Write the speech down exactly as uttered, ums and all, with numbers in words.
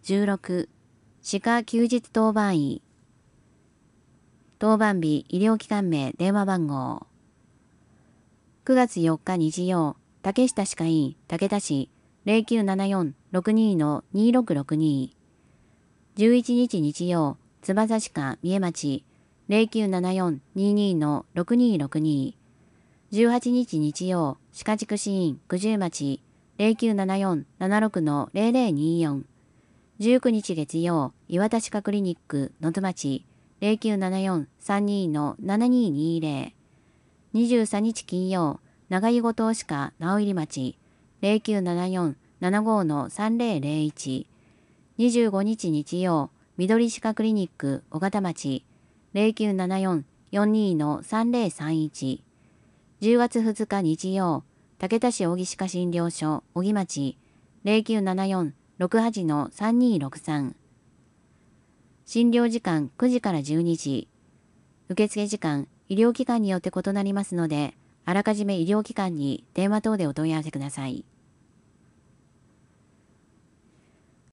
じゅうろく、歯科休日当番医。当番日、医療機関名、電話番号。くがつよっか日曜、竹下歯科医院、竹田市、ゼロきゅうななよん ろくに のにろくろくに。じゅういちにち日曜、翼歯科、三重町、ゼロきゅうななよん にに のろくにろくに。じゅうはちにち日曜、歯科畜歯院、九十町、ゼロきゅうななよん ななろく のゼロゼロによん。じゅうくにち月曜、岩田歯科クリニック、能登町、ゼロきゅうななよん さんに のななににゼロ。にじゅうさんにち金曜、長井後藤歯科、直入町、ゼロきゅうななよん ななご のさんゼロゼロいち。にじゅうごにち日曜、緑歯科クリニック、小形町、ゼロきゅうななよん よんに のさんゼロさんいち。じゅうがつふつか日曜、竹田市小木歯科診療所、小木町、ゼロきゅうななよん ろくはち のさんにろくさん。診療時間くじからじゅうにじ。受付時間、医療機関によって異なりますので、あらかじめ医療機関に電話等でお問い合わせください。